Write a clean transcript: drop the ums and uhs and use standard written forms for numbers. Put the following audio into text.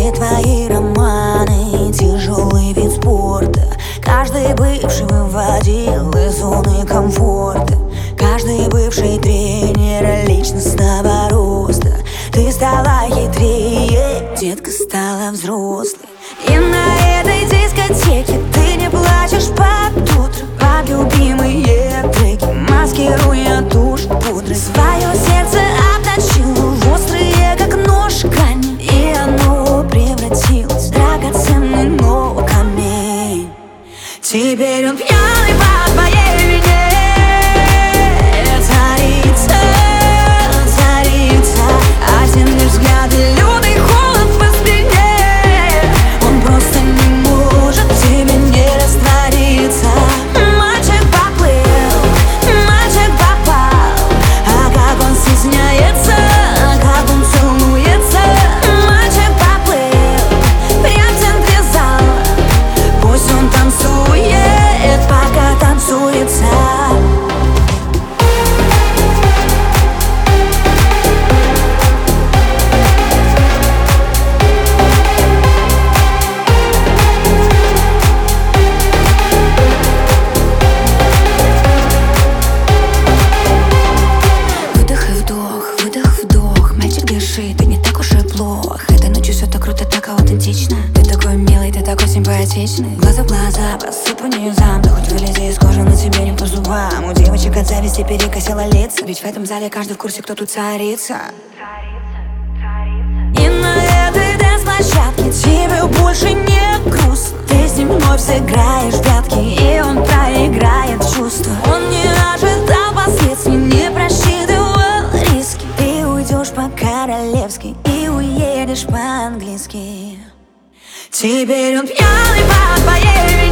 Все твои романы, тяжелый вид спорта. Каждый бывший выводил из зоны комфорта. Каждый бывший тренер личностного роста. Ты стала хитрее, детка стала взрослой. И на этой дискотеке ты не плачешь под утро под любимые треки, маскируя тушь пудрой. Свое сердце обточила в острые, как нож, камень, и оно превратилось в драгоценный, но камень. Теперь он пьяный по твоей вине. Царица, царица, а темный взгляд и лютый холод по спине. Он просто не может в тебе не раствориться. Мальчик поплыл, мальчик попал. А как он стесняется, а как он целуется. Мальчик поплыл, прям в центре зала. Пусть он танцует, пока танцуется. Ты не так уж и плох. Этой ночью все так круто, так аутентично. Ты такой милый, ты такой симпатичный. Глаза в глаза, посыпу низам. Да хоть вылези из кожи, на тебе не по зубам. У девочек от зависти перекосило лица. Ведь в этом зале каждый в курсе, кто тут царица. И на этой дэнс-площадке тебе больше не грустно. Ты с ним вновь сыграешь в прятки, и он проиграет чувства. Он не ожидал последствий, не просчитывал риски. Ты уйдешь по-королевски и уедешь по-английски. Теперь он пьяный по твоей вине.